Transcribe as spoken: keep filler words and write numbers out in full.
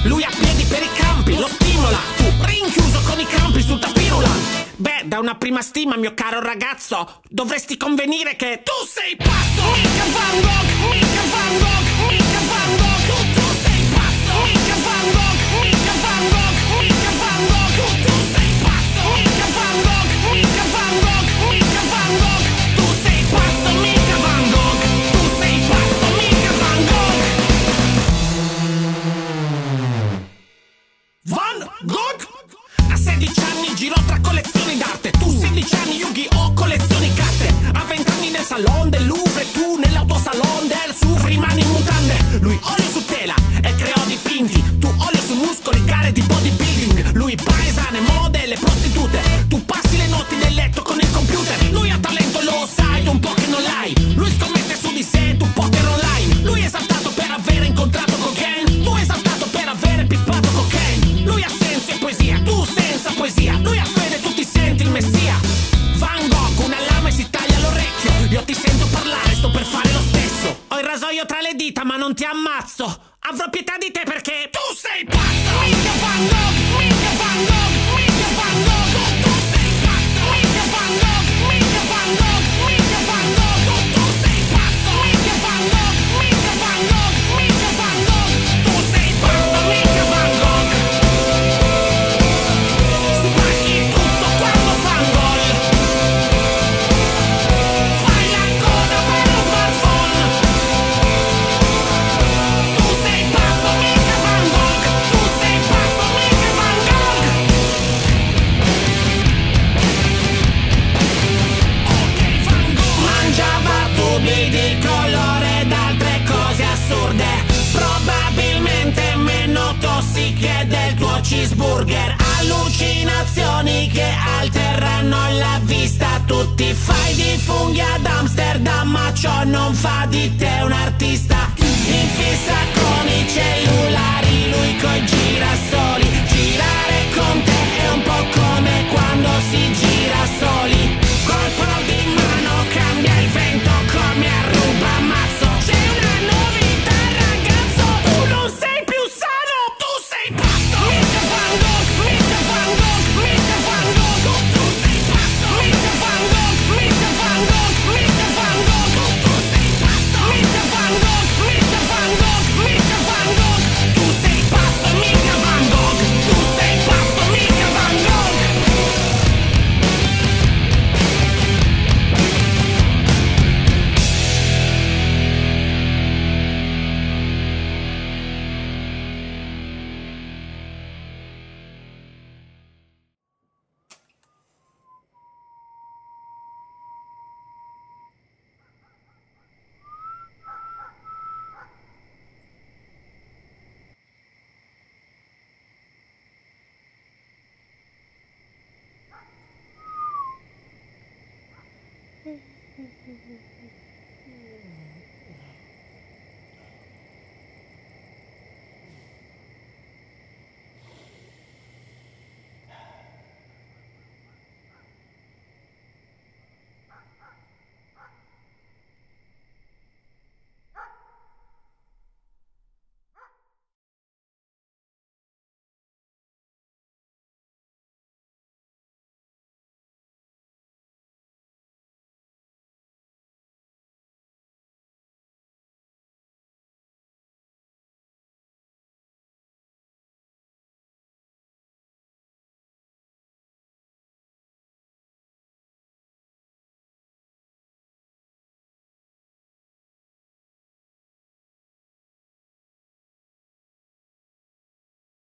Lui a piedi per i campi, lo stimola. Tu rinchiuso con i campi sul tapirula. Beh, da una prima stima, mio caro ragazzo, dovresti convenire che tu sei pazzo. Mica Van Gogh, mica Van Gogh, mica Van Gogh. Tu, tu sei pazzo. Mica Van Gogh, mica Van Gogh, mica Van Gogh. Tu, tu sei pazzo. Mica Van Gogh, mica Van Gogh, mica Van Gogh. Tu sei pazzo, mica Van Gogh. Tu sei pazzo, mica Van Gogh. Van Gogh? A sedici anni girò tra collezioni d'arte. Tu sedici anni Yu-Gi-Oh! Collezioni carte. A venti anni nel salon del Louvre. Tu nell'autosalon del Suvri. Rimani in mutande. Lui olio su tela e creò dipinti. Tu olio su muscoli, gare di bodybuilding. Lui paesane, mode, le prostitute. Tu passi le notti nel letto con il computer. Lui ha talento, lo sai, tu un po' che non l'hai. Lui scommette su di sé, tu poker online. Lui è esaltato per aver incontrato cocaine. Tu esaltato per aver pippato cocaine. Lui ha senso e poesia, tu senza poesia. Lui ha fede, tu ti senti il messia. Van Gogh, una lama e si taglia l'orecchio. Io ti sento parlare, sto per fare lo stesso. Ho il rasoio tra le dita ma non ti ammazzo. Avrò pietà di te perché tu sei pazzo. Mica Van Gogh, mica Van Gogh, mica Van Gogh. Tu, tu sei pazzo. Mica Van Gogh, mica Van Gogh, mica Van Gogh. Tu, tu sei pazzo. Mica Van Gogh, mica Van Gogh, mica Van Gogh. Tu sei pazzo, mica Van Gogh. Spacchi tutto quando fan gol. Fai la coda per lo smartphone. Tu sei pazzo, mica Van Gogh. Tu sei pazzo, mica Van Gogh. Ok, Van Gogh. Mangiava tubi di colore ed altre cose assurde. Probabilmente meno tossiche del tuo cheeseburger. Allucinazioni che alterano la vista. Tu ti fai di funghi ad Amsterdam, ma ciò non fa di te un artista. In fissa con i cellulari, lui coi girasoli. Girare con te è un po' come quando si gira soli. Colpo di mano cambia il vento come a ruba mazzo. C'è una novità ragazzo, tu non sei più sano, tu sei pazzo. Mica Van Gogh, mica Van Gogh, mica Van Gogh. Tu, tu sei pazzo. Mica Van Gogh, mica Van Gogh, mica Van Gogh. Tu, tu sei pazzo. Mica Van Gogh, mica Van Gogh, mica Van Gogh. Tu sei pazzo, mica Van Gogh. Tu sei pazzo, mica Van Gogh.